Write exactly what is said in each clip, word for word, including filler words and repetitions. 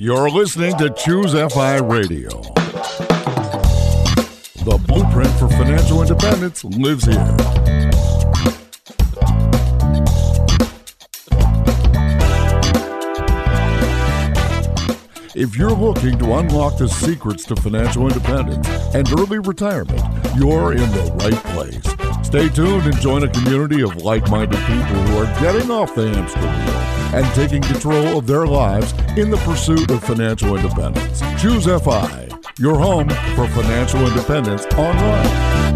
You're listening to Choose F I Radio. The blueprint for financial independence lives here. If you're looking to unlock the secrets to financial independence and early retirement, you're in the right place. Stay tuned and join a community of like-minded people who are getting off the hamster wheel and taking control of their lives in the pursuit of financial independence. Choose F I, your home for financial independence online.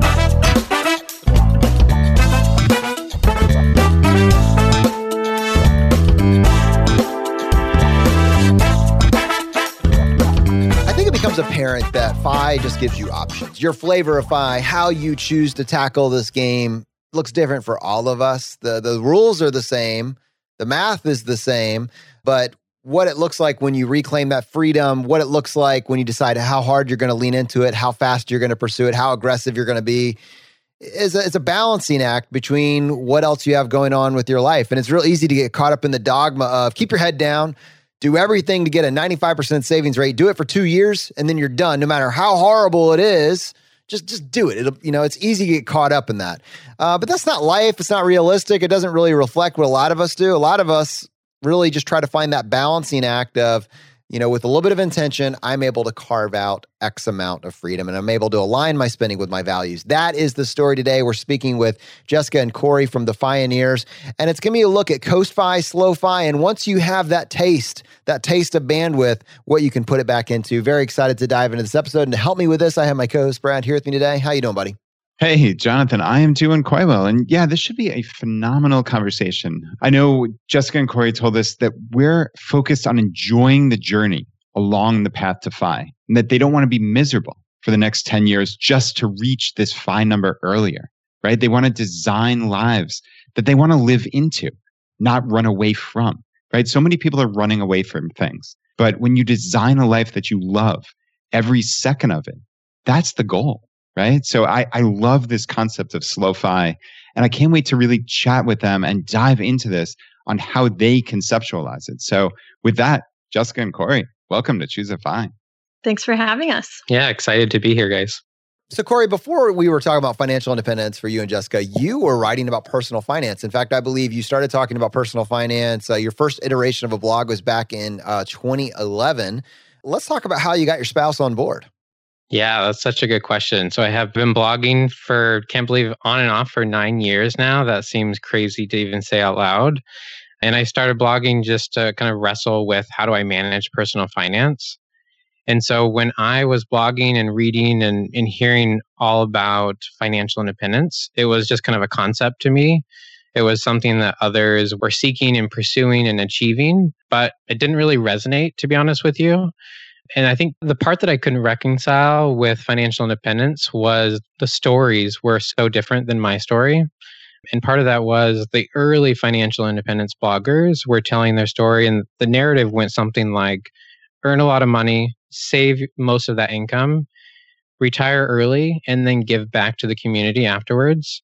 Apparent that F I just gives you options. Your flavor of F I, how you choose to tackle this game, looks different for all of us. The the rules are the same. The math is the same. But what it looks like when you reclaim that freedom, what it looks like when you decide how hard you're going to lean into it, how fast you're going to pursue it, how aggressive you're going to be, is a, it's a balancing act between what else you have going on with your life. And it's real easy to get caught up in the dogma of keep your head down, do everything to get a ninety-five percent savings rate. Do it for two years, and then you're done. No matter how horrible it is, just just do it. It'll, you know, it's easy to get caught up in that. Uh, but that's not life. It's not realistic. It doesn't really reflect what a lot of us do. A lot of us really just try to find that balancing act of, you know, with a little bit of intention, I'm able to carve out X amount of freedom, and I'm able to align my spending with my values. That is the story today. We're speaking with Jessica and Corey from the Fioneers, and it's going to be a look at Coast F I, Slow F I, and once you have that taste, that taste of bandwidth, what you can put it back into. Very excited to dive into this episode, and to help me with this, I have my co-host Brad here with me today. How you doing, buddy? Hey, Jonathan, I am doing quite well. And yeah, this should be a phenomenal conversation. I know Jessica and Corey told us that we're focused on enjoying the journey along the path to F I, and that they don't want to be miserable for the next ten years just to reach this F I number earlier, right? They want to design lives that they want to live into, not run away from, right? So many people are running away from things. But when you design a life that you love, every second of it, that's the goal. Right. So I, I love this concept of Slow F I, and I can't wait to really chat with them and dive into this on how they conceptualize it. So with that, Jessica and Corey, welcome to Choose F I. Thanks for having us. Yeah, excited to be here, guys. So Corey, before we were talking about financial independence for you and Jessica, you were writing about personal finance. In fact, I believe you started talking about personal finance. Uh, your first iteration of a blog was back in uh, twenty eleven. Let's talk about how you got your spouse on board. Yeah, that's such a good question. So I have been blogging for, can't believe, on and off for nine years now. That seems crazy to even say out loud. And I started blogging just to kind of wrestle with how do I manage personal finance. And so when I was blogging and reading and, and hearing all about financial independence, it was just kind of a concept to me. It was something that others were seeking and pursuing and achieving, but it didn't really resonate, to be honest with you. And I think the part that I couldn't reconcile with financial independence was the stories were so different than my story. And part of that was the early financial independence bloggers were telling their story, and the narrative went something like earn a lot of money, save most of that income, retire early, and then give back to the community afterwards.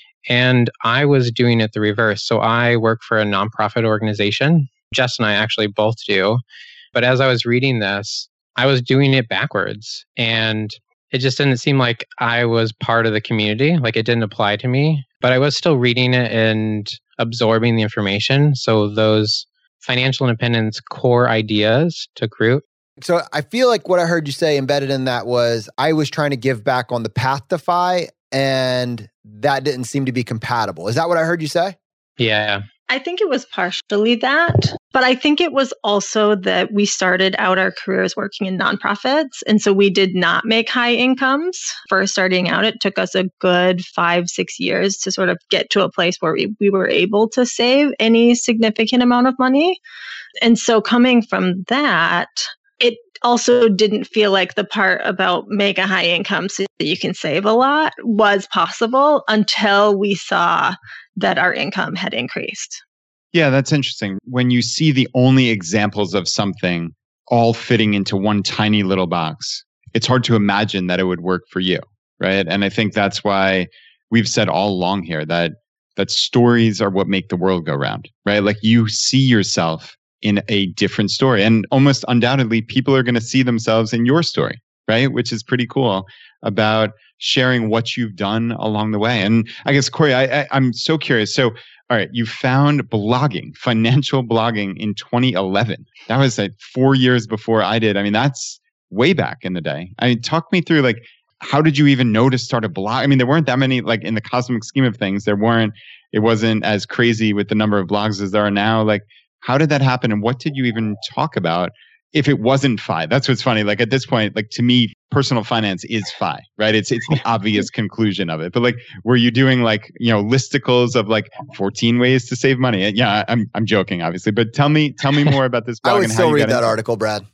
And I was doing it the reverse. So I work for a nonprofit organization. Jess and I actually both do. But as I was reading this, I was doing it backwards, and it just didn't seem like I was part of the community. Like it didn't apply to me, but I was still reading it and absorbing the information. So those financial independence core ideas took root. So I feel like what I heard you say embedded in that was I was trying to give back on the path to F I, and that didn't seem to be compatible. Is that what I heard you say? Yeah. I think it was partially that, but I think it was also that we started out our careers working in nonprofits. And so we did not make high incomes. First starting out, it took us a good five, six years to sort of get to a place where we, we were able to save any significant amount of money. And so coming from that, it also didn't feel like the part about make a high income so that you can save a lot was possible until we saw that our income had increased. Yeah, that's interesting. When you see the only examples of something all fitting into one tiny little box, it's hard to imagine that it would work for you, right? And I think that's why we've said all along here that that stories are what make the world go round, right? Like you see yourself in a different story. And almost undoubtedly, people are going to see themselves in your story, right? Which is pretty cool about sharing what you've done along the way. And I guess, Corey, I, I, I'm so curious. So, all right, you found blogging, financial blogging in twenty eleven. That was like four years before I did. I mean, that's way back in the day. I mean, talk me through, like, how did you even know to start a blog? I mean, there weren't that many, like, in the cosmic scheme of things, there weren't, it wasn't as crazy with the number of blogs as there are now. Like, how did that happen? And what did you even talk about if it wasn't F I? That's what's funny. Like, at this point, like, to me, personal finance is F I, right? It's it's the obvious conclusion of it. But like, were you doing like, you know, listicles of like fourteen ways to save money? Yeah, I'm I'm joking, obviously. But tell me tell me more about this blog. I would and still how you read got that into article, Brad.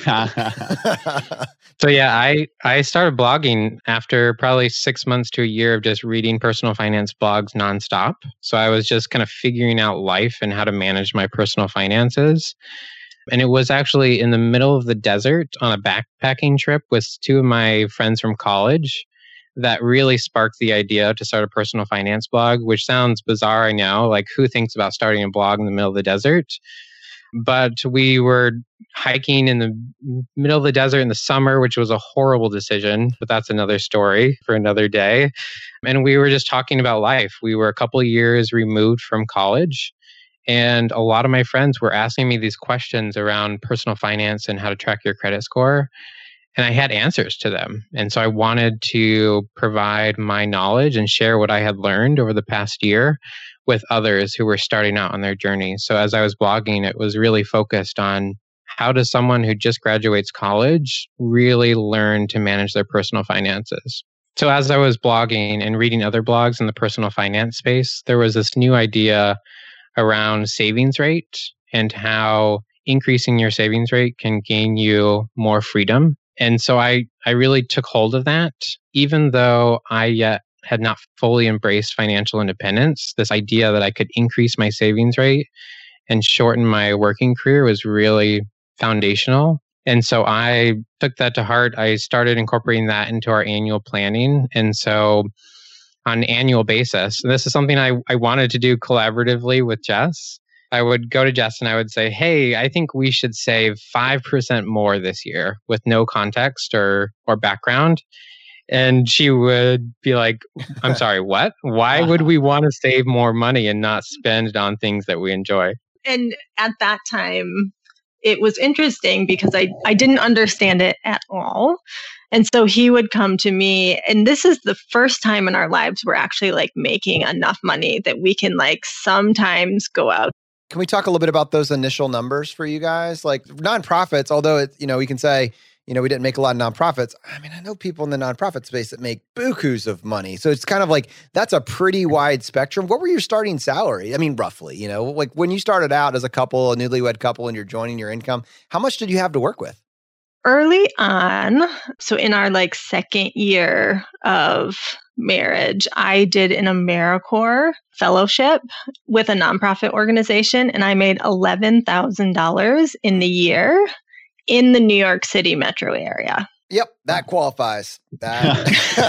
So yeah, I, I started blogging after probably six months to a year of just reading personal finance blogs nonstop. So I was just kind of figuring out life and how to manage my personal finances. And it was actually in the middle of the desert on a backpacking trip with two of my friends from college that really sparked the idea to start a personal finance blog, which sounds bizarre, I know. Like, who thinks about starting a blog in the middle of the desert? But we were hiking in the middle of the desert in the summer, which was a horrible decision, but that's another story for another day. And we were just talking about life. We were a couple of years removed from college, and a lot of my friends were asking me these questions around personal finance and how to track your credit score. And I had answers to them. And so I wanted to provide my knowledge and share what I had learned over the past year with others who were starting out on their journey. So as I was blogging, it was really focused on how does someone who just graduates college really learn to manage their personal finances. So as I was blogging and reading other blogs in the personal finance space, there was this new idea around savings rate and how increasing your savings rate can gain you more freedom. And so I, I really took hold of that, even though I yet had not fully embraced financial independence. This idea that I could increase my savings rate and shorten my working career was really foundational. And so I took that to heart. I started incorporating that into our annual planning. And so on an annual basis, and this is something I, I wanted to do collaboratively with Jess, I would go to Jess and I would say, hey, I think we should save five percent more this year with no context or or background. And she would be like, I'm sorry, what? Why would we want to save more money and not spend it on things that we enjoy? And at that time, it was interesting because I, I didn't understand it at all. And so he would come to me, and this is the first time in our lives we're actually like making enough money that we can like sometimes go out. Can we talk a little bit about those initial numbers for you guys? Like nonprofits, although it, you know, we can say, you know, we didn't make a lot of nonprofits. I mean, I know people in the nonprofit space that make bukus of money. So it's kind of like, that's a pretty wide spectrum. What were your starting salary? I mean, roughly, you know, like when you started out as a couple, a newlywed couple, and you're joining your income, how much did you have to work with? Early on, so in our like second year of marriage, I did an AmeriCorps fellowship with a nonprofit organization, and I made eleven thousand dollars in the year in the New York City metro area. Yep, that qualifies. That.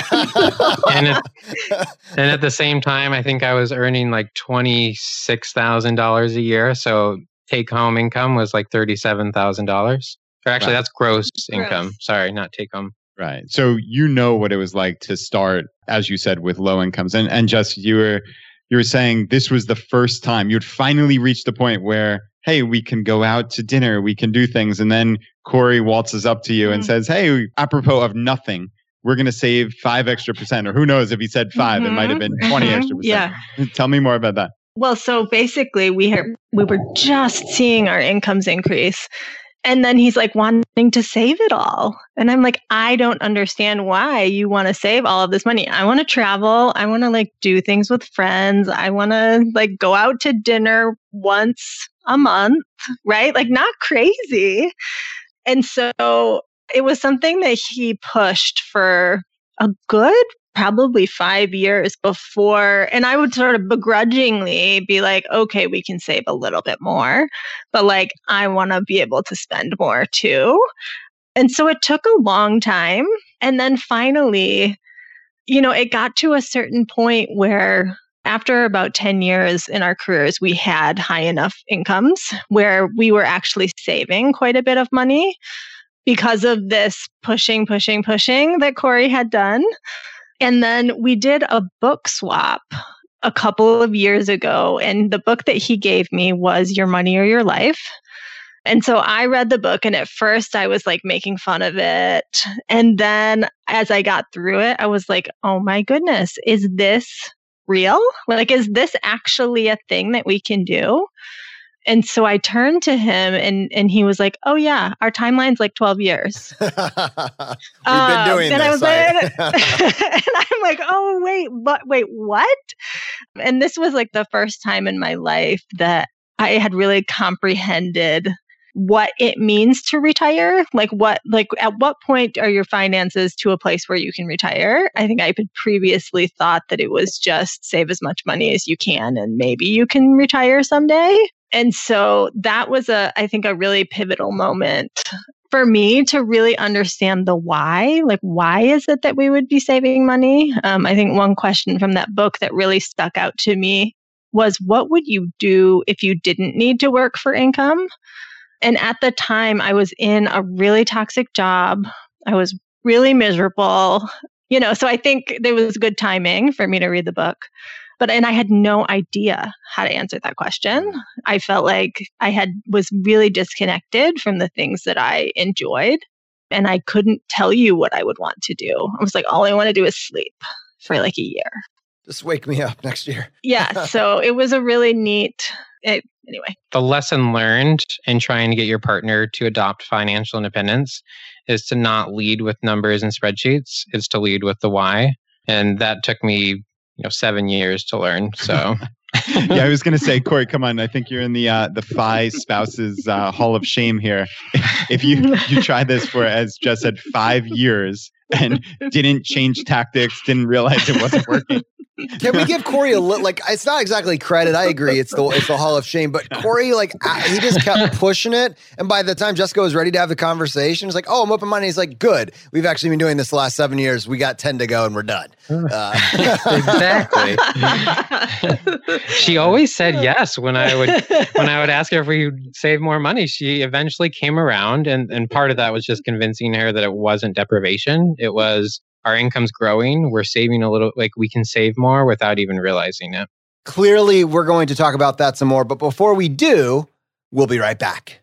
and, at, and at the same time, I think I was earning like twenty-six thousand dollars a year. So take home income was like thirty-seven thousand dollars. Or actually, right. That's gross income. Gross. Sorry, not take home. Right. So you know what it was like to start, as you said, with low incomes. And and just you were you were saying this was the first time you'd finally reached the point where, hey, we can go out to dinner, we can do things. And then Corey waltzes up to you mm-hmm. and says, hey, apropos of nothing, we're going to save five extra percent. Or who knows, if he said five, mm-hmm. it might have been twenty mm-hmm. extra percent. Yeah. Tell me more about that. Well, so basically we had, we were just seeing our incomes increase. And then he's like wanting to save it all. And I'm like, I don't understand why you want to save all of this money. I want to travel. I want to like do things with friends. I want to like go out to dinner once a month, right? Like not crazy. And so it was something that he pushed for a good probably five years before. And I would sort of begrudgingly be like, okay, we can save a little bit more, but like, I want to be able to spend more too. And so it took a long time. And then finally, you know, it got to a certain point where After about ten years in our careers, we had high enough incomes where we were actually saving quite a bit of money because of this pushing, pushing, pushing that Corey had done. And then we did a book swap a couple of years ago. And the book that he gave me was Your Money or Your Life. And so I read the book, and at first I was like making fun of it. And then as I got through it, I was like, oh my goodness, is this real? Like, is this actually a thing that we can do? And so I turned to him and, and he was like, oh yeah, our timeline's like twelve years. We've been um, doing and this. I was like, and I'm like, oh wait, but wait, what? And this was like the first time in my life that I had really comprehended what it means to retire. Like what, like at what point are your finances to a place where you can retire? I think I had previously thought that it was just save as much money as you can and maybe you can retire someday. And so that was a, I think a really pivotal moment for me to really understand the why. Like, why is it that we would be saving money? Um, I think one question from that book that really stuck out to me was, what would you do if you didn't need to work for income? And at the time, I was in a really toxic job. I was really miserable, you know, so I think there was good timing for me to read the book. But, and I had no idea how to answer that question. I felt like I had, was really disconnected from the things that I enjoyed. And I couldn't tell you what I would want to do. I was like, all I want to do is sleep for like a year. Just wake me up next year. Yeah. So it was a really neat, it, anyway. The lesson learned in trying to get your partner to adopt financial independence is to not lead with numbers and spreadsheets. It's to lead with the why. And that took me, you know, seven years to learn. So yeah, I was going to say, Corey, come on. I think you're in the uh, the F I spouses uh, Hall of Shame here. If you you tried this for, as Jess said, five years and didn't change tactics, didn't realize it wasn't working. Can we give Corey a little, like, it's not exactly credit. I agree. It's the it's the Hall of Shame. But Corey, like, he just kept pushing it. And by the time Jessica was ready to have the conversation, it's like, oh, I'm open-minded. He's like, good. We've actually been doing this the last seven years. We got ten to go and we're done. Uh. Exactly. She always said yes when I would when I would ask her if we would save more money. She eventually came around. And, and part of that was just convincing her that it wasn't deprivation. It was, our income's growing. We're saving a little, like we can save more without even realizing it. Clearly, we're going to talk about that some more. But before we do, we'll be right back.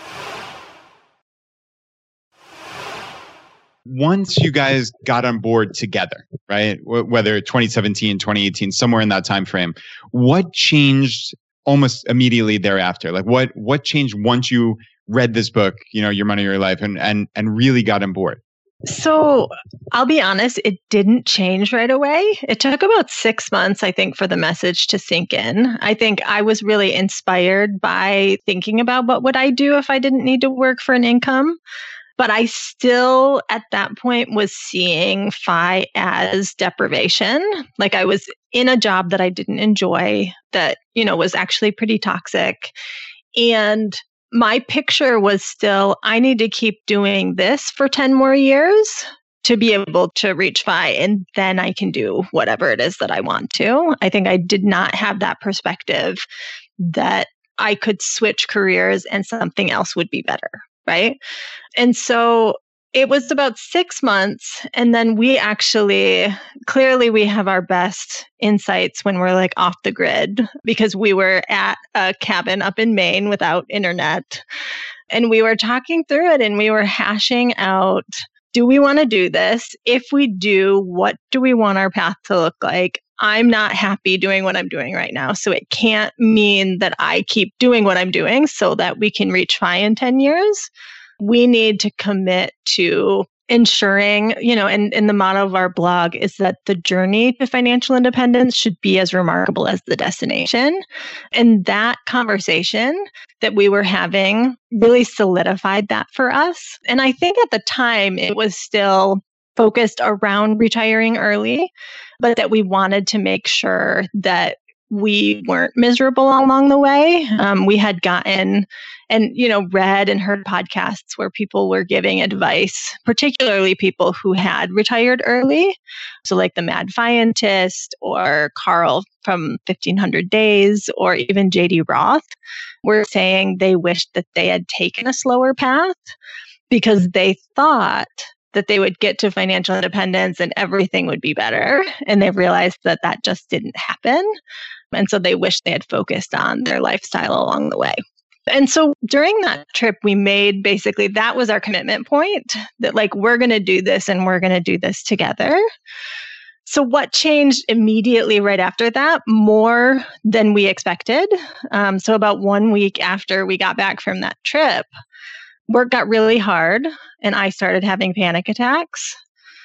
Once you guys got on board together, right? W- whether twenty seventeen, twenty eighteen, somewhere in that time frame, what changed almost immediately thereafter? Like what what changed once you read this book, you know, Your Money, Your Life, and and and really got on board? So I'll be honest, it didn't change right away. It took about six months, I think, for the message to sink in. I think I was really inspired by thinking about what would I do if I didn't need to work for an income. But I still, at that point, was seeing F I as deprivation. Like I was in a job that I didn't enjoy, that, you know, was actually pretty toxic. And my picture was still, I need to keep doing this for ten more years to be able to reach F I, and then I can do whatever it is that I want to. I think I did not have that perspective that I could switch careers and something else would be better, right? And so it was about six months. And then we actually, clearly we have our best insights when we're like off the grid, because we were at a cabin up in Maine without internet. And we were talking through it and we were hashing out, do we want to do this? If we do, what do we want our path to look like? I'm not happy doing what I'm doing right now. So it can't mean that I keep doing what I'm doing so that we can reach F I in ten years. We need to commit to ensuring, you know, and, and the motto of our blog is that the journey to financial independence should be as remarkable as the destination. And that conversation that we were having really solidified that for us. And I think at the time it was still focused around retiring early, but that we wanted to make sure that we weren't miserable along the way. Um, we had gotten and, you know, read and heard podcasts where people were giving advice, particularly people who had retired early. So like the Mad Fientist or Carl from fifteen hundred Days or even J D Roth were saying they wished that they had taken a slower path because they thought that they would get to financial independence and everything would be better. And they realized that that just didn't happen. And so they wish they had focused on their lifestyle along the way. And so during that trip, we made basically, that was our commitment point, that like, we're going to do this and we're going to do this together. So what changed immediately right after that? More than we expected. Um, so about one week after we got back from that trip, work got really hard and I started having panic attacks.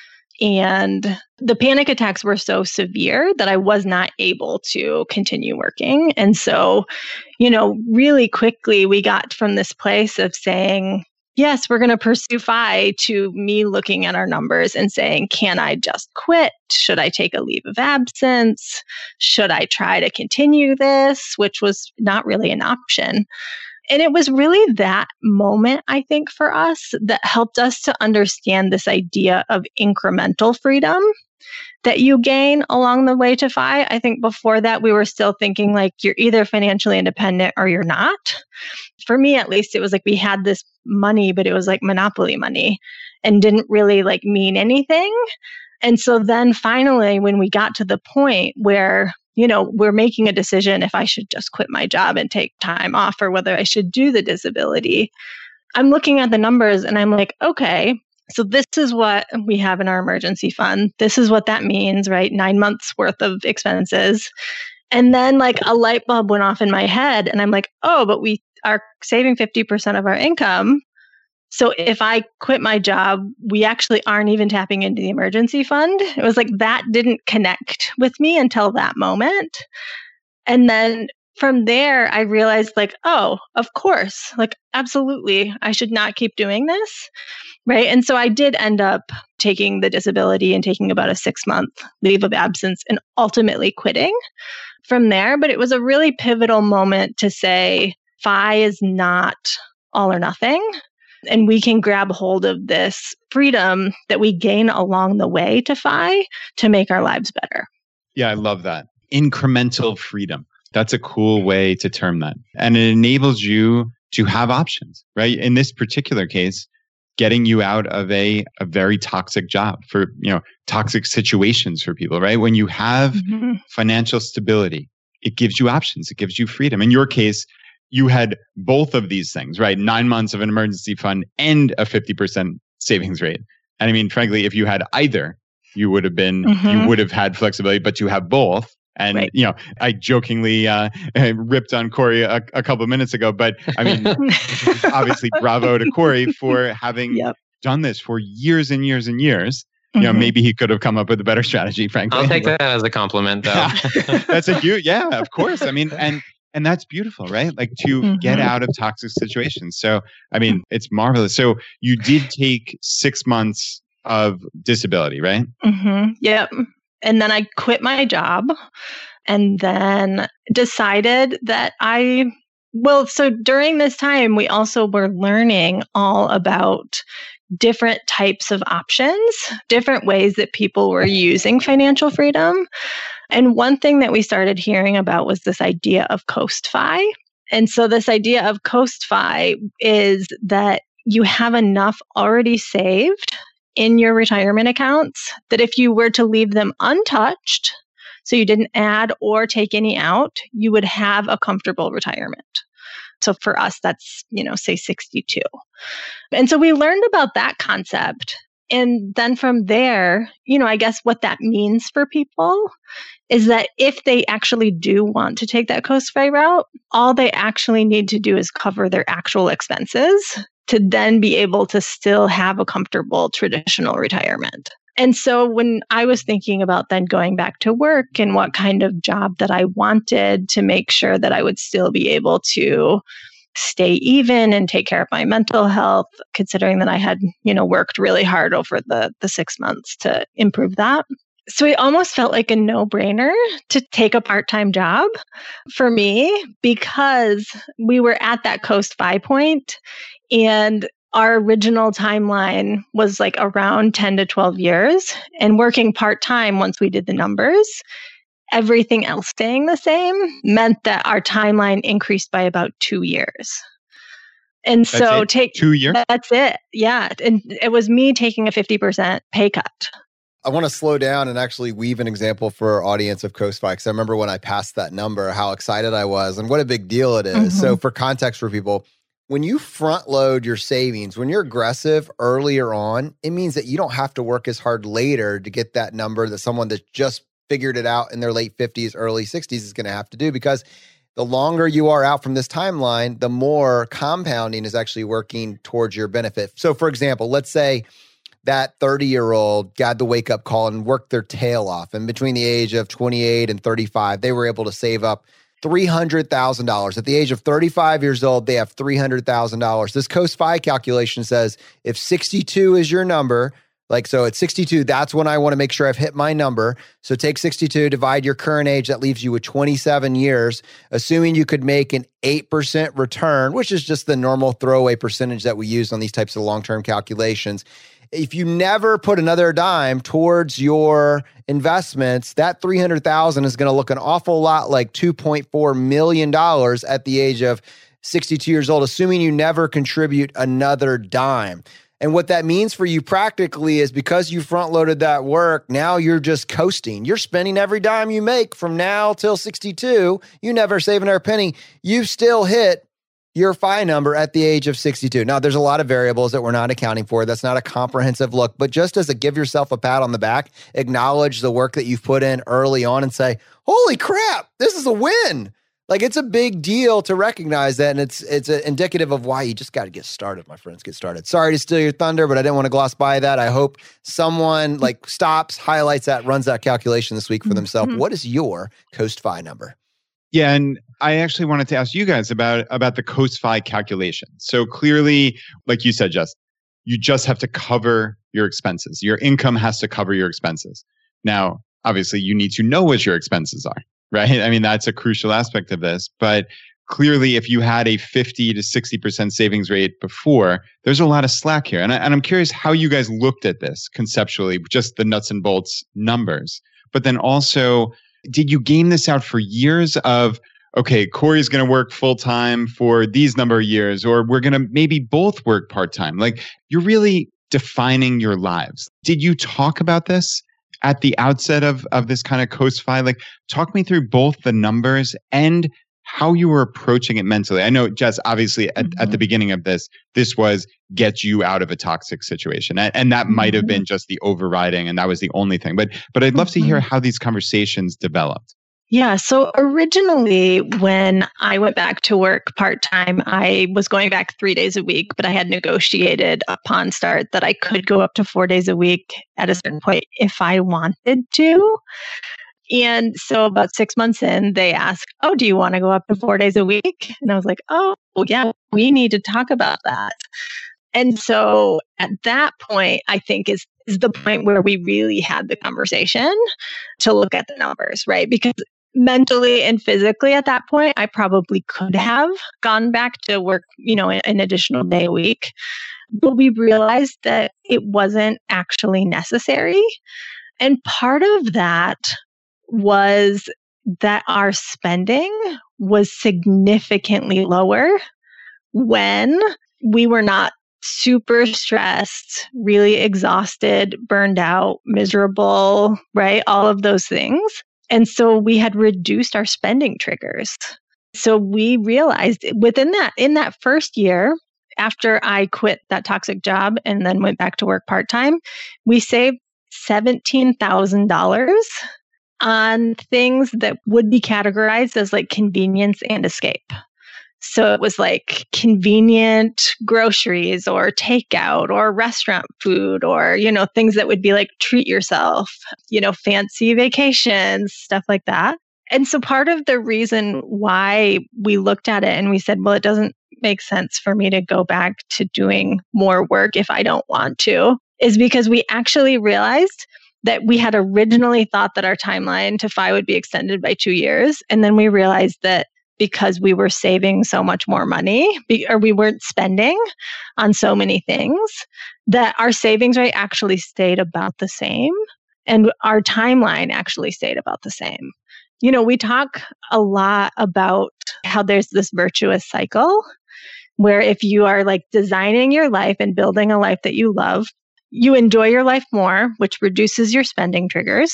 And the panic attacks were so severe that I was not able to continue working. And so, you know, really quickly, we got from this place of saying, yes, we're going to pursue F I, to me looking at our numbers and saying, can I just quit? Should I take a leave of absence? Should I try to continue this? Which was not really an option. And it was really that moment, I think, for us that helped us to understand this idea of incremental freedom that you gain along the way to F I. I think before that, we were still thinking like you're either financially independent or you're not. For me, at least, it was like we had this money, but it was like monopoly money and didn't really like mean anything. And so then finally, when we got to the point where you know, we're making a decision if I should just quit my job and take time off or whether I should do the disability. I'm looking at the numbers and I'm like, okay, so this is what we have in our emergency fund. This is what that means, right? Nine months worth of expenses. And then like a light bulb went off in my head and I'm like, oh, but we are saving fifty percent of our income. So if I quit my job, we actually aren't even tapping into the emergency fund. It was like that didn't connect with me until that moment. And then from there, I realized like, oh, of course, like, absolutely, I should not keep doing this. Right. And so I did end up taking the disability and taking about a six month leave of absence and ultimately quitting from there. But it was a really pivotal moment to say, F I is not all or nothing. And we can grab hold of this freedom that we gain along the way to F I to make our lives better. Yeah, I love that. Incremental freedom. That's a cool way to term that. And it enables you to have options, right? In this particular case, getting you out of a, a very toxic job for, you know, toxic situations for people, right? When you have mm-hmm. financial stability, it gives you options. It gives you freedom. In your case, you had both of these things, right? Nine months of an emergency fund and a fifty percent savings rate. And I mean, frankly, if you had either, you would have been, mm-hmm. you would have had flexibility, but to have both. And, right. you know, I jokingly uh, ripped on Corey a, a couple of minutes ago, but I mean, obviously bravo to Corey for having yep. done this for years and years and years. You know, mm-hmm. maybe he could have come up with a better strategy, frankly. I'll take that as a compliment, though. That's a huge, yeah, of course. I mean, and And that's beautiful, right? Like to mm-hmm. get out of toxic situations. So, I mean, it's marvelous. So you did take six months of disability, right? Mm-hmm. Yep. And then I quit my job and then decided that I, well, so during this time, we also were learning all about different types of options, different ways that people were using financial freedom. And one thing that we started hearing about was this idea of Coast F I. And so this idea of Coast F I is that you have enough already saved in your retirement accounts that if you were to leave them untouched, so you didn't add or take any out, you would have a comfortable retirement. So for us, that's, you know, say sixty-two. And so we learned about that concept. And then from there, you know, I guess what that means for people is that if they actually do want to take that Coast F I route, all they actually need to do is cover their actual expenses to then be able to still have a comfortable traditional retirement. And so when I was thinking about then going back to work and what kind of job that I wanted to make sure that I would still be able to stay even and take care of my mental health, considering that I had, you know, worked really hard over the, the six months to improve that. So it almost felt like a no-brainer to take a part-time job for me because we were at that Coast Fi point and our original timeline was like around ten to twelve years, and working part-time once we did the numbers, everything else staying the same meant that our timeline increased by about two years. And That's so it? take Two years? That's it. Yeah. And it was me taking a fifty percent pay cut. I want to slow down and actually weave an example for our audience of Coast Fi, because I remember when I passed that number, how excited I was and what a big deal it is. Mm-hmm. So for context for people, when you front load your savings, when you're aggressive earlier on, it means that you don't have to work as hard later to get that number that someone that just figured it out in their late fifties, early sixties is going to have to do, because the longer you are out from this timeline, the more compounding is actually working towards your benefit. So for example, let's say that thirty-year-old got the wake-up call and worked their tail off. And between the age of twenty-eight and thirty-five, they were able to save up three hundred thousand dollars. At the age of thirty-five years old, they have three hundred thousand dollars. This Coast Fi calculation says if sixty-two is your number, like, so at sixty-two, that's when I want to make sure I've hit my number. So take sixty-two, divide your current age, that leaves you with twenty-seven years, assuming you could make an eight percent return, which is just the normal throwaway percentage that we use on these types of long-term calculations. If you never put another dime towards your investments, that three hundred thousand dollars is going to look an awful lot like two point four million dollars at the age of sixty-two years old, assuming you never contribute another dime. And what that means for you practically is because you front loaded that work, now you're just coasting. You're spending every dime you make from now till sixty-two. You never save another penny. You've still hit your F I number at the age of sixty-two. Now, there's a lot of variables that we're not accounting for. That's not a comprehensive look, but just as a give yourself a pat on the back, acknowledge the work that you've put in early on and say, holy crap, this is a win. Like, it's a big deal to recognize that, and it's it's indicative of why you just got to get started, my friends. Get started. Sorry to steal your thunder, but I didn't want to gloss by that. I hope someone like stops, highlights that, runs that calculation this week for themselves. Mm-hmm. What is your Coast Fi number? Yeah, and I actually wanted to ask you guys about, about the Coast Fi calculation. So clearly, like you said, Jess, you just have to cover your expenses. Your income has to cover your expenses. Now, obviously, you need to know what your expenses are, right? I mean, that's a crucial aspect of this. But clearly, if you had a fifty to sixty percent savings rate before, there's a lot of slack here. And, I, and I'm curious how you guys looked at this conceptually, just the nuts and bolts numbers. But then also, did you game this out for years of, okay, Corey's going to work full time for these number of years, or we're going to maybe both work part time? Like, you're really defining your lives. Did you talk about this at the outset of, of this kind of Coast Fi? Like, talk me through both the numbers and how you were approaching it mentally. I know, Jess, obviously at, mm-hmm. at the beginning of this, this was get you out of a toxic situation. And, and that mm-hmm. might have been just the overriding, and that was the only thing. But but I'd love mm-hmm. to hear how these conversations developed. Yeah. So originally, when I went back to work part-time, I was going back three days a week, but I had negotiated upon start that I could go up to four days a week at a certain point if I wanted to. And so about six months in, they asked, oh, do you want to go up to four days a week? And I was like, oh, well, yeah, we need to talk about that. And so at that point, I think is, is the point where we really had the conversation to look at the numbers, right? Because mentally and physically at that point, I probably could have gone back to work, you know, an additional day a week. But we realized that it wasn't actually necessary. And part of that was that our spending was significantly lower when we were not super stressed, really exhausted, burned out, miserable, right? All of those things. And so we had reduced our spending triggers. So we realized within that, in that first year, after I quit that toxic job and then went back to work part-time, we saved seventeen thousand dollars on things that would be categorized as like convenience and escape. So it was like convenient groceries or takeout or restaurant food or, you know, things that would be like treat yourself, you know, fancy vacations, stuff like that. And so part of the reason why we looked at it and we said, well, it doesn't make sense for me to go back to doing more work if I don't want to, is because we actually realized that we had originally thought that our timeline to F I would be extended by two years. And then we realized that because we were saving so much more money, or we weren't spending on so many things, that our savings rate actually stayed about the same. And our timeline actually stayed about the same. You know, we talk a lot about how there's this virtuous cycle where if you are like designing your life and building a life that you love, you enjoy your life more, which reduces your spending triggers.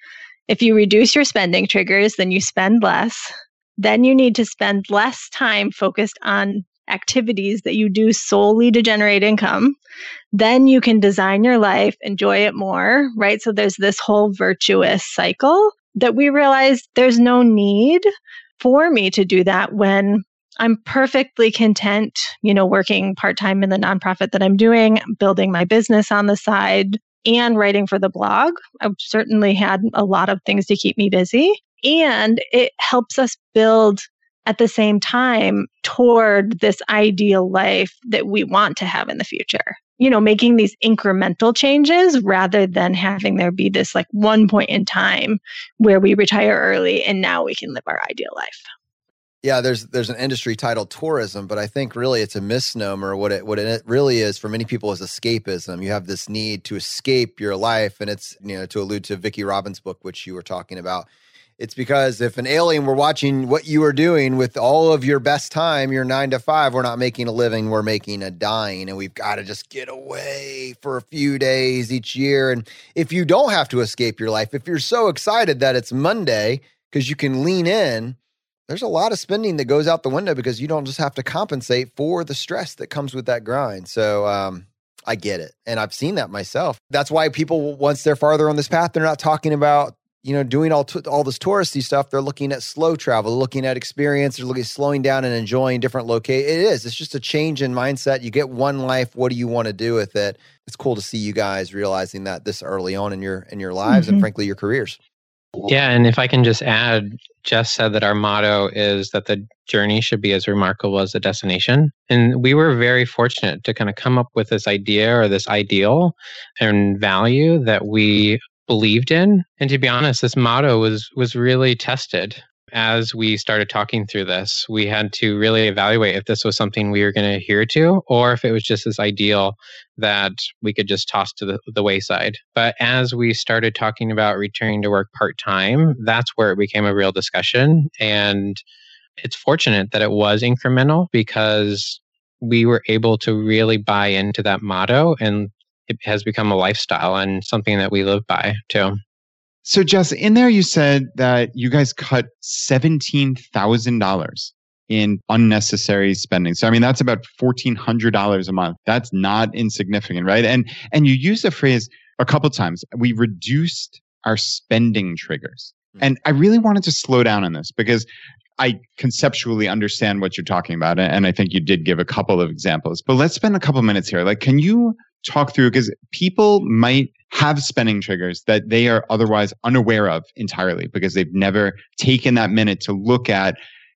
If you reduce your spending triggers, then you spend less. Then you need to spend less time focused on activities that you do solely to generate income. Then you can design your life, enjoy it more, right? So there's this whole virtuous cycle that we realized there's no need for me to do that when I'm perfectly content, you know, working part-time in the nonprofit that I'm doing, building my business on the side, and writing for the blog. I've certainly had a lot of things to keep me busy. And it helps us build at the same time toward this ideal life that we want to have in the future. You know, making these incremental changes rather than having there be this like one point in time where we retire early and now we can live our ideal life. Yeah, there's there's an industry titled tourism, but I think really it's a misnomer. What it what it really is for many people is escapism. You have this need to escape your life, and it's, you know, to allude to Vicki Robbins' book, which you were talking about. It's because if an alien were watching what you were doing with all of your best time, your nine to five, we're not making a living, we're making a dying, and we've got to just get away for a few days each year. And if you don't have to escape your life, if you're so excited that it's Monday because you can lean in, there's a lot of spending that goes out the window because you don't just have to compensate for the stress that comes with that grind. So um, I get it. And I've seen that myself. That's why people, once they're farther on this path, they're not talking about, you know, doing all t- all this touristy stuff. They're looking at slow travel, looking at experience, they're looking at slowing down and enjoying different locations. It is. It's just a change in mindset. You get one life. What do you want to do with it? It's cool to see you guys realizing that this early on in your in your lives mm-hmm. and frankly your careers. Yeah, and if I can just add, Jess said that our motto is that the journey should be as remarkable as the destination. And we were very fortunate to kind of come up with this idea or this ideal and value that we believed in. And to be honest, this motto was was really tested as we started talking through this. We had to really evaluate if this was something we were going to adhere to or if it was just this ideal that we could just toss to the, the wayside. But as we started talking about returning to work part-time, that's where it became a real discussion. And it's fortunate that it was incremental because we were able to really buy into that motto, and it has become a lifestyle and something that we live by too. So Jess, in there you said that you guys cut seventeen thousand dollars in unnecessary spending. So I mean, that's about fourteen hundred dollars a month. That's not insignificant, right? And and you used the phrase a couple of times, we reduced our spending triggers. Mm-hmm. And I really wanted to slow down on this because I conceptually understand what you're talking about. And I think you did give a couple of examples. But let's spend a couple minutes here. Like, can you talk through, because people might have spending triggers that they are otherwise unaware of entirely because they've never taken that minute to look at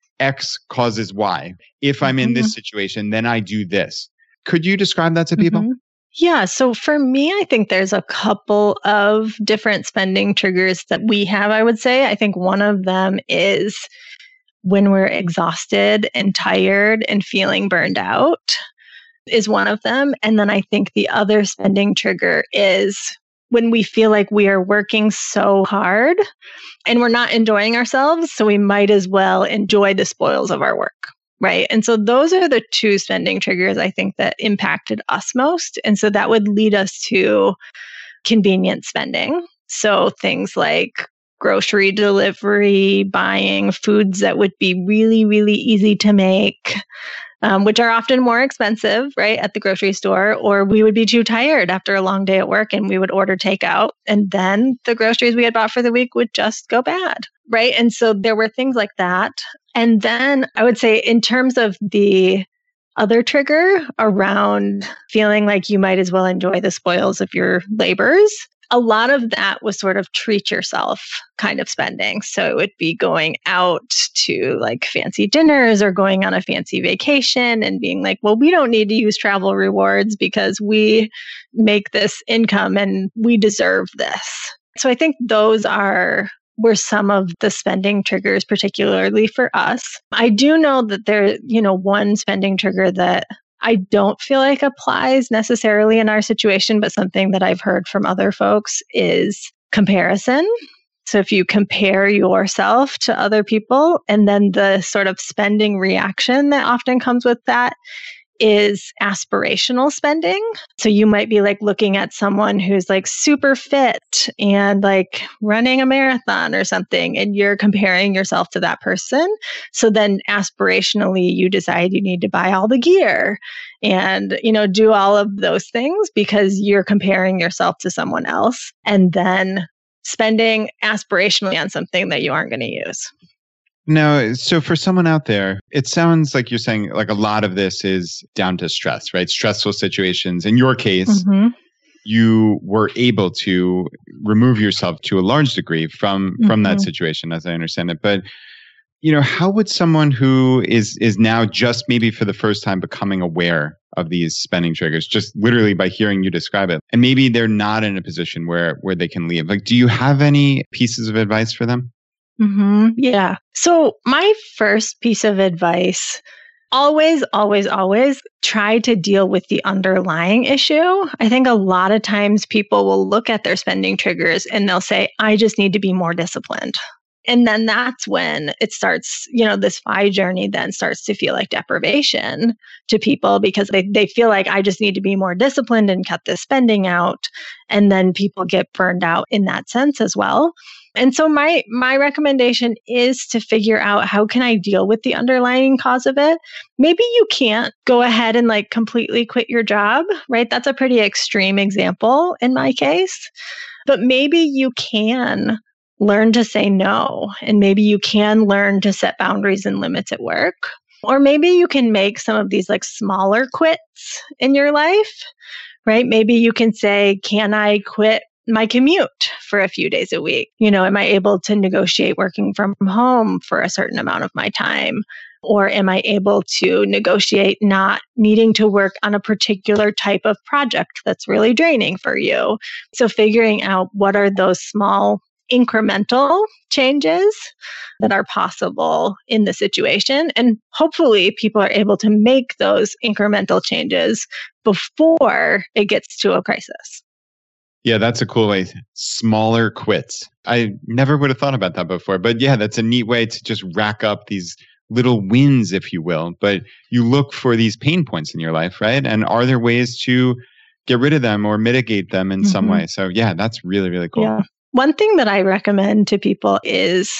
X causes Y. If I'm in mm-hmm. this situation, then I do this. Could you describe that to people? Mm-hmm. Yeah. So for me, I think there's a couple of different spending triggers that we have, I would say. I think one of them is when we're exhausted and tired and feeling burned out is one of them. And then I think the other spending trigger is when we feel like we are working so hard and we're not enjoying ourselves. So we might as well enjoy the spoils of our work, right? And so those are the two spending triggers I think that impacted us most. And so that would lead us to convenient spending. So things like grocery delivery, buying foods that would be really, really easy to make, Um, which are often more expensive, right, at the grocery store, or we would be too tired after a long day at work and we would order takeout. And then the groceries we had bought for the week would just go bad, right? And so there were things like that. And then I would say in terms of the other trigger around feeling like you might as well enjoy the spoils of your labors, a lot of that was sort of treat yourself kind of spending. So it would be going out to like fancy dinners or going on a fancy vacation and being like, well, we don't need to use travel rewards because we make this income and we deserve this. So I think those are were some of the spending triggers, particularly for us. I do know that there, you know, one spending trigger that I don't feel like applies necessarily in our situation, but something that I've heard from other folks is comparison. So if you compare yourself to other people, and then the sort of spending reaction that often comes with that is aspirational spending. So you might be like looking at someone who's like super fit and like running a marathon or something, and you're comparing yourself to that person. So then aspirationally, you decide you need to buy all the gear and, you know, do all of those things because you're comparing yourself to someone else and then spending aspirationally on something that you aren't going to use. No, so for someone out there, it sounds like you're saying like a lot of this is down to stress, right? Stressful situations. In your case, mm-hmm. you were able to remove yourself to a large degree from mm-hmm. from that situation, as I understand it. But, you know, how would someone who is is now just maybe for the first time becoming aware of these spending triggers, just literally by hearing you describe it, and maybe they're not in a position where where they can leave? Like, do you have any pieces of advice for them? Mm-hmm. Yeah. So my first piece of advice, always, always, always try to deal with the underlying issue. I think a lot of times people will look at their spending triggers and they'll say, I just need to be more disciplined. And then that's when it starts, you know, this F I journey then starts to feel like deprivation to people because they, they feel like I just need to be more disciplined and cut this spending out. And then people get burned out in that sense as well. And so my my recommendation is to figure out how can I deal with the underlying cause of it. Maybe you can't go ahead and like completely quit your job, right? That's a pretty extreme example in my case. But maybe you can learn to say no. And maybe you can learn to set boundaries and limits at work. Or maybe you can make some of these like smaller quits in your life, right? Maybe you can say, can I quit my commute for a few days a week? You know, am I able to negotiate working from home for a certain amount of my time? Or am I able to negotiate not needing to work on a particular type of project that's really draining for you? So figuring out what are those small incremental changes that are possible in the situation. And hopefully people are able to make those incremental changes before it gets to a crisis. Yeah, that's a cool way. Smaller quits. I never would have thought about that before. But yeah, that's a neat way to just rack up these little wins, if you will. But you look for these pain points in your life, right? And are there ways to get rid of them or mitigate them in mm-hmm. some way? So yeah, that's really, really cool. Yeah. One thing that I recommend to people is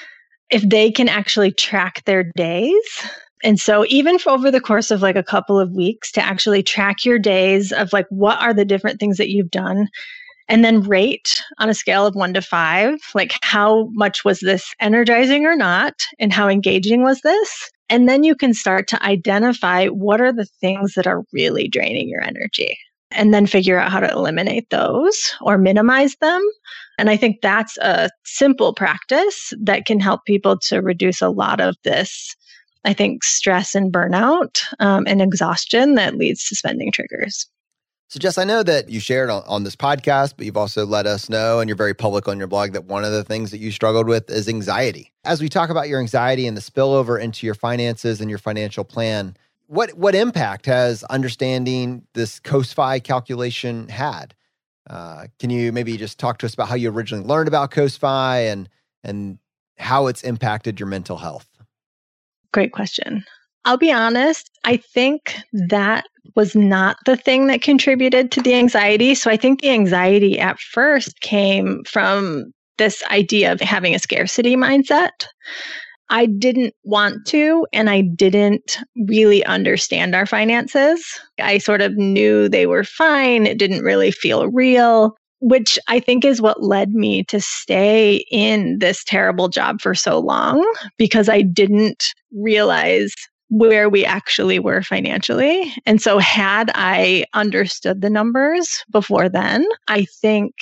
if they can actually track their days. And so even for over the course of like a couple of weeks to actually track your days of like, what are the different things that you've done? And then rate on a scale of one to five, like how much was this energizing or not? And how engaging was this? And then you can start to identify what are the things that are really draining your energy. And then figure out how to eliminate those or minimize them. And I think that's a simple practice that can help people to reduce a lot of this, I think, stress and burnout um, and exhaustion that leads to spending triggers. So Jess, I know that you shared on, on this podcast, but you've also let us know, and you're very public on your blog, that one of the things that you struggled with is anxiety. As we talk about your anxiety and the spillover into your finances and your financial plan, what what impact has understanding this C O S F I calculation had? Uh, can you maybe just talk to us about how you originally learned about C O S F I and and how it's impacted your mental health? Great question. I'll be honest, I think that was not the thing that contributed to the anxiety. So I think the anxiety at first came from this idea of having a scarcity mindset. I didn't want to, and I didn't really understand our finances. I sort of knew they were fine. It didn't really feel real, which I think is what led me to stay in this terrible job for so long, because I didn't realize where we actually were financially. And so had I understood the numbers before then, I think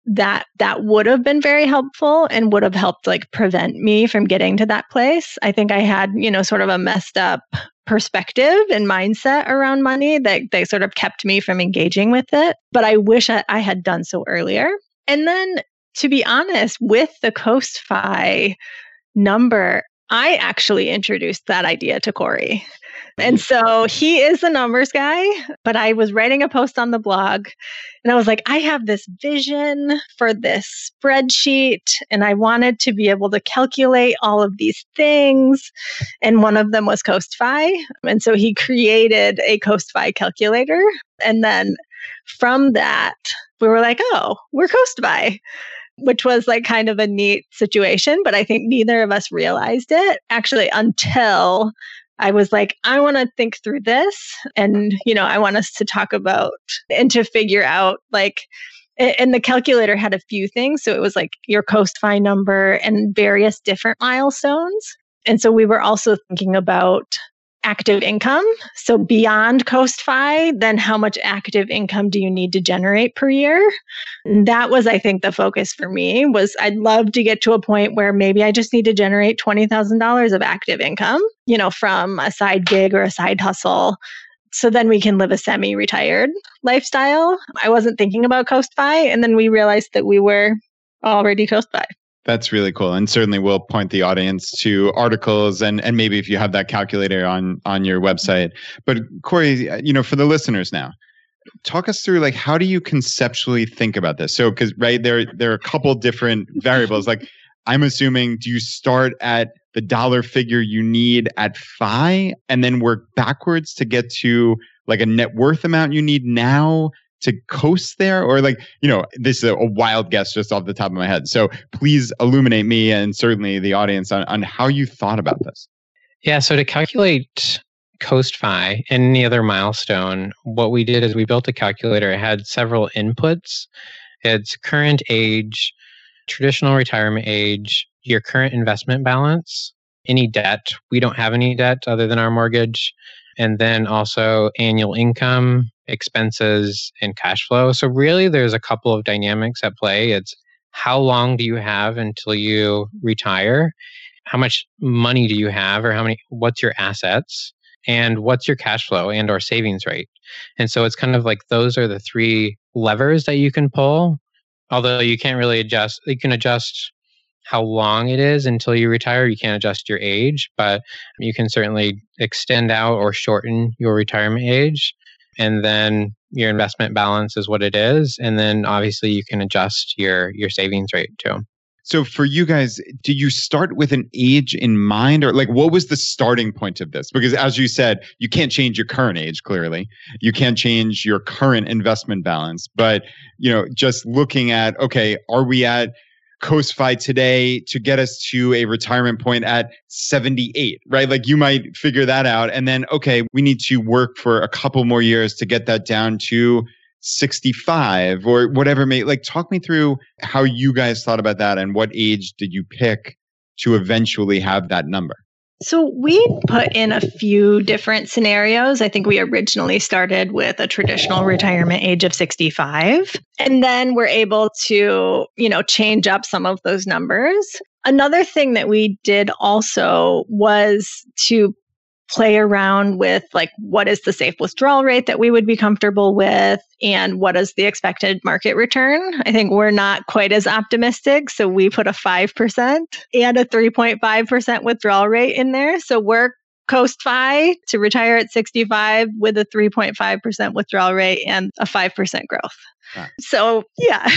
that that would have been very helpful and would have helped like prevent me from getting to that place. I think I had, you know, sort of a messed up perspective and mindset around money that they sort of kept me from engaging with it. But I wish I, I had done so earlier. And then to be honest, with the CoastFi number, I actually introduced that idea to Corey. And so he is the numbers guy, but I was writing a post on the blog and I was like, I have this vision for this spreadsheet and I wanted to be able to calculate all of these things. And one of them was CoastFi. And so he created a CoastFi calculator. And then from that, we were like, oh, we're CoastFi, which was like kind of a neat situation. But I think neither of us realized it actually until I was like, I want to think through this. And, you know, I want us to talk about and to figure out like, and the calculator had a few things. So it was like your CoastFi number and various different milestones. And so we were also thinking about active income. So beyond CoastFi, then how much active income do you need to generate per year? And that was, I think, the focus for me was I'd love to get to a point where maybe I just need to generate twenty thousand dollars of active income, you know, from a side gig or a side hustle. So then we can live a semi-retired lifestyle. I wasn't thinking about CoastFi. And then we realized that we were already CoastFi. That's really cool. And certainly we'll point the audience to articles and, and maybe if you have that calculator on, on your website. But Corey, you know, for the listeners now, talk us through like, how do you conceptually think about this? So, because, right, there, there are a couple different variables. Like, I'm assuming, do you start at the dollar figure you need at F I and then work backwards to get to like a net worth amount you need now to coast there? Or like, you know, this is a, a wild guess just off the top of my head. So please illuminate me and certainly the audience on, on how you thought about this. Yeah, so to calculate CoastFi and any other milestone, what we did is we built a calculator. It had several inputs. It's current age, traditional retirement age, your current investment balance, any debt. We don't have any debt other than our mortgage. And then also annual income, expenses, and cash flow. So really there's a couple of dynamics at play. It's how long do you have until you retire? How much money do you have, or how many, what's your assets? And what's your cash flow and or savings rate? And so it's kind of like those are the three levers that you can pull. Although you can't really adjust, you can adjust how long it is until you retire. You can't adjust your age, but you can certainly extend out or shorten your retirement age. And then your investment balance is what it is. And then obviously you can adjust your, your savings rate too. So for you guys, do you start with an age in mind, or like what was the starting point of this? Because as you said, you can't change your current age, clearly. You can't change your current investment balance. But, you know, just looking at, okay, are we at CoastFi today to get us to a retirement point at seventy-eight, right? Like you might figure that out. And then, okay, we need to work for a couple more years to get that down to sixty-five or whatever. May like talk me through how you guys thought about that and what age did you pick to eventually have that number? So we put in a few different scenarios. I think we originally started with a traditional retirement age of sixty-five, and then we're able to, you know, change up some of those numbers. Another thing that we did also was to play around with like, what is the safe withdrawal rate that we would be comfortable with? And what is the expected market return? I think we're not quite as optimistic. So we put a five percent and a three point five percent withdrawal rate in there. So we're CoastFi to retire at sixty-five with a three point five percent withdrawal rate and a five percent growth. Right. So yeah.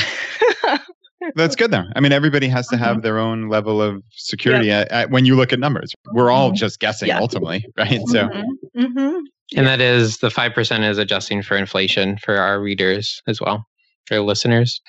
That's good though. I mean, everybody has to have mm-hmm. their own level of security yep. at, at, when you look at numbers. We're all mm-hmm. just guessing yeah. ultimately, right? So, mm-hmm. Mm-hmm. And that is the five percent is adjusting for inflation for our readers as well, for listeners.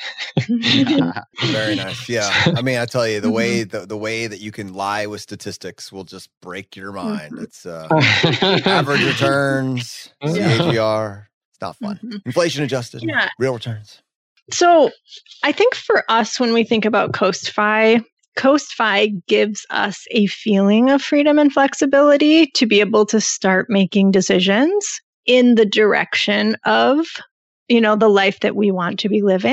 Very nice. Yeah. I mean, I tell you, the way the, the way that you can lie with statistics will just break your mind. It's uh, average returns, C A G R. It's not fun. Mm-hmm. Inflation adjusted, yeah. real returns. So I think for us, when we think about CoastFi, CoastFi gives us a feeling of freedom and flexibility to be able to start making decisions in the direction of, you know, the life that we want to be living.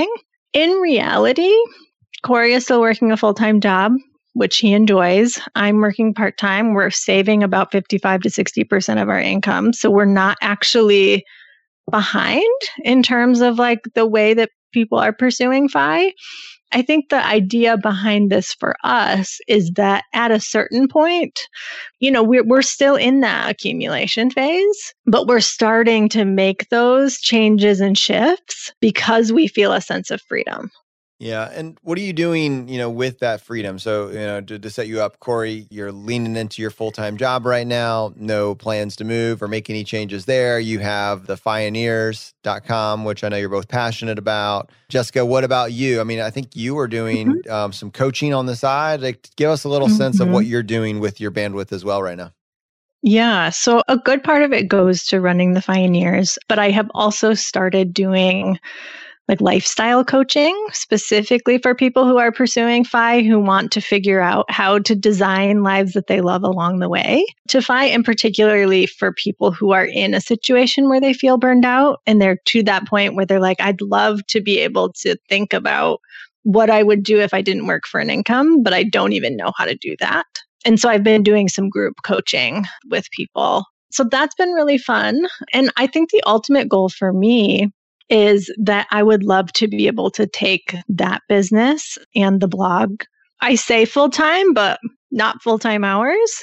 In reality, Corey is still working a full-time job, which he enjoys. I'm working part-time. We're saving about fifty-five to sixty percent of our income. So we're not actually behind in terms of like the way that people are pursuing F I. I think the idea behind this for us is that at a certain point, you know, we're, we're still in that accumulation phase, but we're starting to make those changes and shifts because we feel a sense of freedom. Yeah. And what are you doing, you know, with that freedom? So, you know, to, to set you up, Corey, you're leaning into your full-time job right now, no plans to move or make any changes there. You have the Fioneers dot com, which I know you're both passionate about. Jessica, what about you? I mean, I think you are doing mm-hmm. um, some coaching on the side. Like, give us a little mm-hmm. sense of what you're doing with your bandwidth as well right now. Yeah. So a good part of it goes to running the Fioneers, but I have also started doing like lifestyle coaching specifically for people who are pursuing F I, who want to figure out how to design lives that they love along the way to F I, and particularly for people who are in a situation where they feel burned out and they're to that point where they're like, I'd love to be able to think about what I would do if I didn't work for an income, but I don't even know how to do that. And so I've been doing some group coaching with people. So that's been really fun. And I think the ultimate goal for me is that I would love to be able to take that business and the blog. I say full-time, but not full-time hours,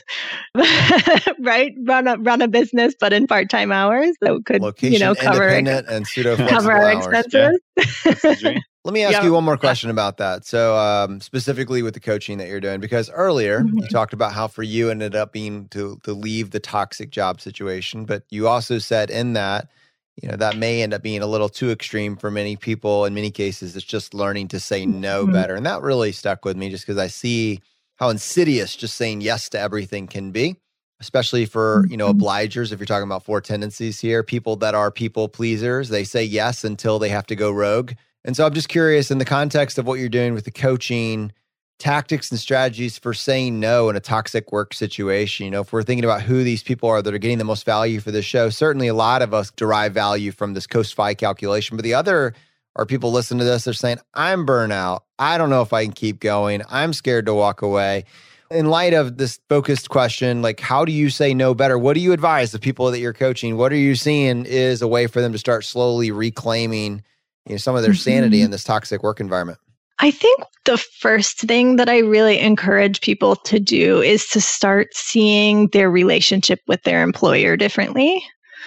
right? Run a run a business, but in part-time hours that could, Location you know, cover independent and pseudo cover our expenses. Yeah. Let me ask yep. you one more question about that. So um, specifically with the coaching that you're doing, because earlier mm-hmm. you talked about how for you ended up being to to leave the toxic job situation, but you also said in that, you know, that may end up being a little too extreme for many people. In many cases, it's just learning to say no mm-hmm. better. And that really stuck with me just because I see how insidious just saying yes to everything can be, especially for, mm-hmm. you know, obligers. If you're talking about four tendencies here, people that are people pleasers, they say yes until they have to go rogue. And so I'm just curious, in the context of what you're doing with the coaching, tactics and strategies for saying no in a toxic work situation. You know, if we're thinking about who these people are that are getting the most value for this show, certainly a lot of us derive value from this Coast F I calculation. But the other are people listening to this, they're saying, I'm burnout. I don't know if I can keep going. I'm scared to walk away. In light of this focused question, like, how do you say no better? What do you advise the people that you're coaching? What are you seeing is a way for them to start slowly reclaiming, you know, some of their sanity in this toxic work environment? I think the first thing that I really encourage people to do is to start seeing their relationship with their employer differently.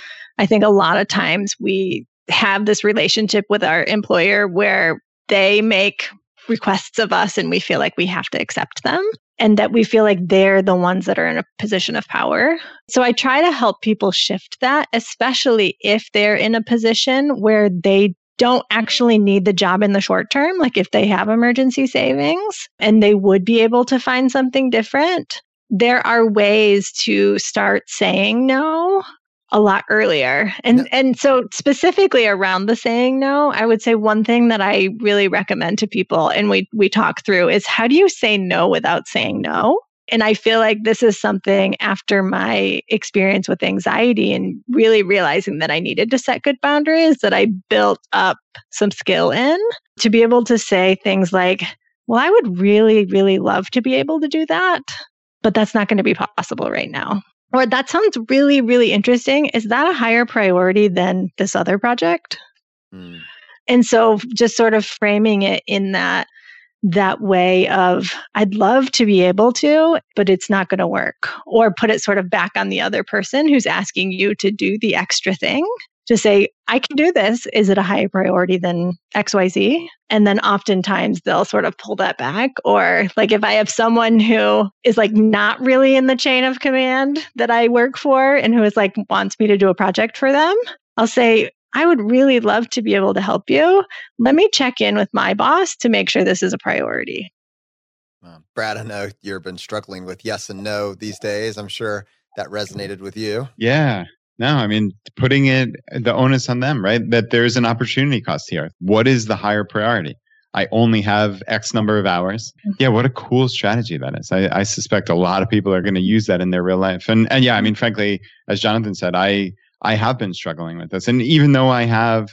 I think a lot of times we have this relationship with our employer where they make requests of us and we feel like we have to accept them and that we feel like they're the ones that are in a position of power. So I try to help people shift that, especially if they're in a position where they don't actually need the job in the short term, like if they have emergency savings and they would be able to find something different, there are ways to start saying no a lot earlier. And, no. and so specifically around the saying no, I would say one thing that I really recommend to people, and we we talk through, is how do you say no without saying no? And I feel like this is something after my experience with anxiety and really realizing that I needed to set good boundaries that I built up some skill in to be able to say things like, well, I would really, really love to be able to do that, but that's not going to be possible right now. Or that sounds really, really interesting. Is that a higher priority than this other project? Mm. And so just sort of framing it in that that way of, I'd love to be able to, but it's not going to work. Or put it sort of back on the other person who's asking you to do the extra thing to say, I can do this. Is it a higher priority than X Y Z? And then oftentimes they'll sort of pull that back. Or like if I have someone who is like not really in the chain of command that I work for and who is like wants me to do a project for them, I'll say, I would really love to be able to help you. Let me check in with my boss to make sure this is a priority. Uh, Brad, I know you've been struggling with yes and no these days. I'm sure that resonated with you. Yeah. No, I mean, putting it, the onus on them, right? That there's an opportunity cost here. What is the higher priority? I only have X number of hours. Yeah, what a cool strategy that is. I, I suspect a lot of people are going to use that in their real life. And and yeah, I mean, frankly, as Jonathan said, I I have been struggling with this. And even though I have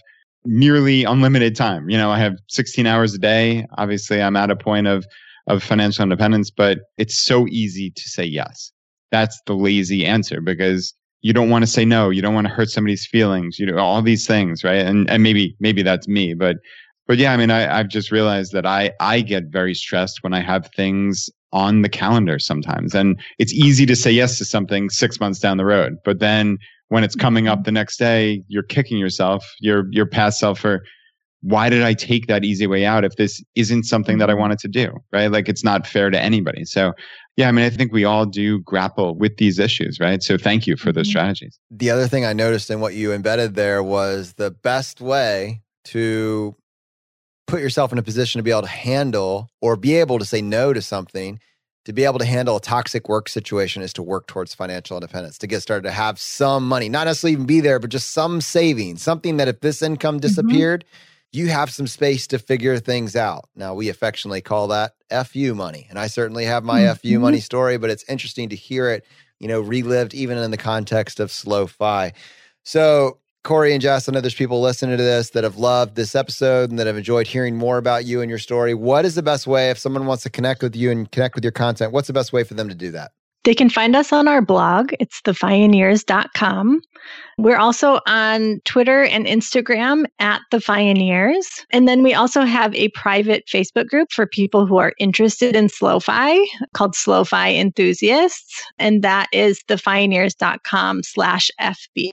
nearly unlimited time. You know, I have sixteen hours a day. Obviously, I'm at a point of of financial independence, but it's so easy to say yes. That's the lazy answer because you don't want to say no. You don't want to hurt somebody's feelings. You know, all these things, right? And and maybe maybe that's me, but but yeah, I mean, I, I've just realized that I I get very stressed when I have things on the calendar sometimes, and it's easy to say yes to something six months down the road, but then when it's coming up the next day, you're kicking yourself, your your past self for, why did I take that easy way out if this isn't something that I wanted to do, right? Like it's not fair to anybody. So yeah, I mean, I think we all do grapple with these issues, right? So thank you for those strategies. The other thing I noticed in what you embedded there was the best way to put yourself in a position to be able to handle or be able to say no to something, to be able to handle a toxic work situation is to work towards financial independence, to get started, to have some money, not necessarily even be there, but just some savings, something that if this income disappeared, mm-hmm. you have some space to figure things out. Now, we affectionately call that F U money. And I certainly have my mm-hmm. F U money story, but it's interesting to hear it, you know, relived even in the context of SlowFi. So Corey and Jess, I know there's people listening to this that have loved this episode and that have enjoyed hearing more about you and your story. What is the best way, if someone wants to connect with you and connect with your content, what's the best way for them to do that? They can find us on our blog. It's the fioneers dot com. We're also on Twitter and Instagram at The Fioneers. And then we also have a private Facebook group for people who are interested in SlowFi called SlowFi Enthusiasts. And that is the fioneers dot com slash F B.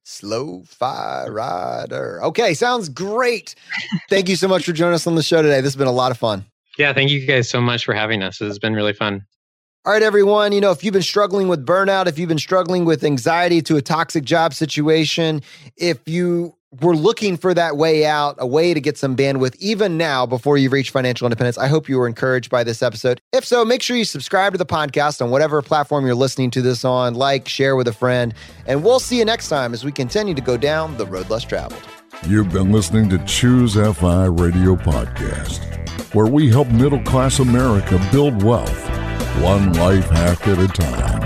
SlowFi Rider. Okay, sounds great. Thank you so much for joining us on the show today. This has been a lot of fun. Yeah, thank you guys so much for having us. This has been really fun. All right, everyone. You know, if you've been struggling with burnout, if you've been struggling with anxiety to a toxic job situation, if you were looking for that way out, a way to get some bandwidth, even now before you reach financial independence, I hope you were encouraged by this episode. If so, make sure you subscribe to the podcast on whatever platform you're listening to this on, like, share with a friend, and we'll see you next time as we continue to go down the road less traveled. You've been listening to Choose F I Radio Podcast, where we help middle-class America build wealth, one life hack at a time.